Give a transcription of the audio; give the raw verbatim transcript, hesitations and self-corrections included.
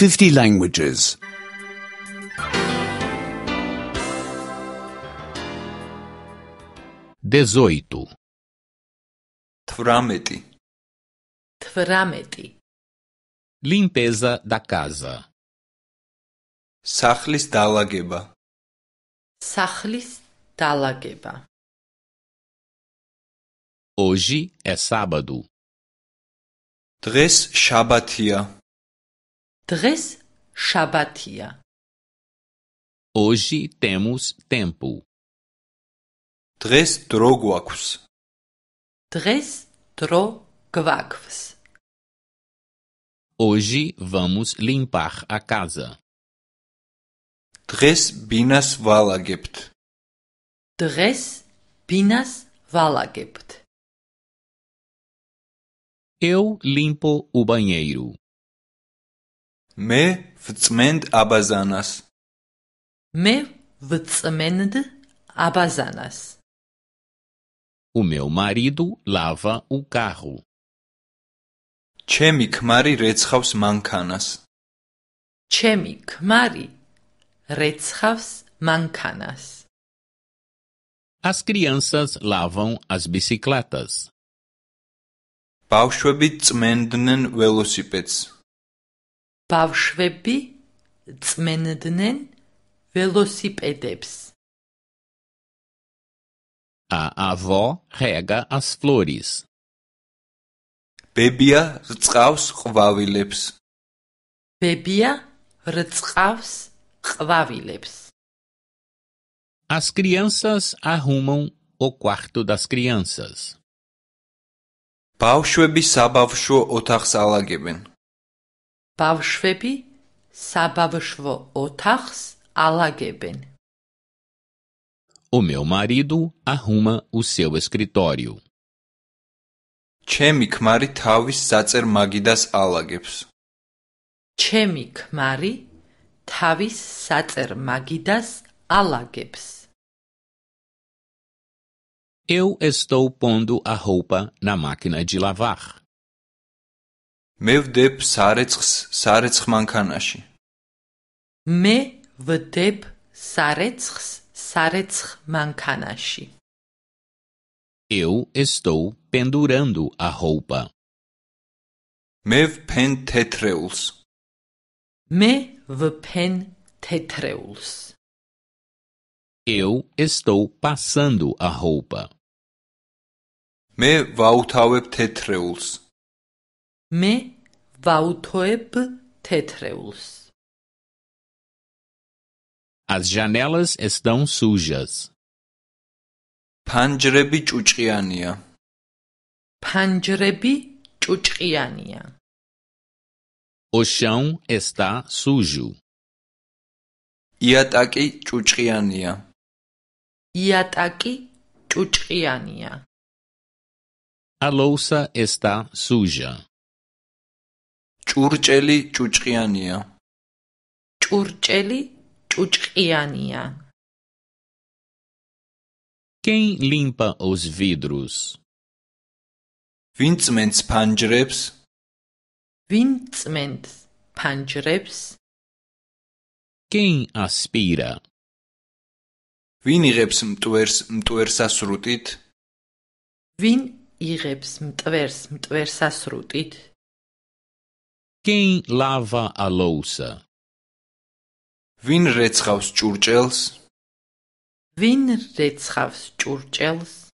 fifty languages. dezoito. თვრამეტი. თვრამეტი. Limpeza da casa. სახლის დალაგება. სახლის დალაგება. Hoje é sábado. დღეს შაბათია. დღეს შაბათია. Hoje temos tempo. დღეს დრო გვაქვს. დღეს დრო გვაქვს. Hoje vamos limpar a casa. დღეს ბინას ვალაგებთ. დღეს ბინას ვალაგებთ. Eu limpo o banheiro. მე ვწმენდ აბაზანას. მე ვწმენდ აბაზანას. O meu marido lava o carro. ჩემი ქმარი რეცხავს მანქანას. ჩემი ქმარი რეცხავს მანქანას. As crianças lavam as bicicletas. ბავშვები წმენდნენ ველოსიპედს. ბავშვები წმენდნენ ველოსიპედებს. A avó rega as flores. ბებია რწყავს ყვავილებს. ბებია რწყავს ყვავილებს. As crianças arrumam o quarto das crianças. ბავშვები საბავშვო ოთახს ალაგებენ. ბავშვები საბავშვო ოთახს ალაგებენ. O meu marido arruma o seu escritório. ჩემი ქმარი თავის საწერ მაგიდას ალაგებს. ჩემი ქმარი თავის საწერ მაგიდას ალაგებს. Eu estou pondo a roupa na máquina de lavar. მე ვდებ სარეცხს სარეცხ მანქანაში. მე ვდებ სარეცხს სარეცხ მანქანაში. Eu estou pendurando a roupa. მე ვფენ თეთრეულს. მე ვფენ თეთრეულს. Eu estou passando a roupa. მე ვაუთავებ თეთრეულს. მე ვაუთოებ თეთრეულს. As janelas estão sujas. ფანჯრები ჭუჭყიანია. ფანჯრები ჭუჭყიანია. O chão está sujo. იატაკი ჭუჭყიანია. იატაკი ჭუჭყიანია. A louça está suja. ჭურჭელი ჭუჭყიანია. ჭურჭელი ჭუჭყიანია. Quem limpa os vidros? ვინ წმენს ფანჯრებს? ვინ წმენს ფანჯრებს? Quem aspira? ვინ იღებს მტვერს მტვერსასრუტით? ვინ იღებს მტვერს მტვერსასრუტით? Quem lava a louça? ვინ რეცხავს ჭურჭელს? ვინ რეცხავს ჭურჭელს?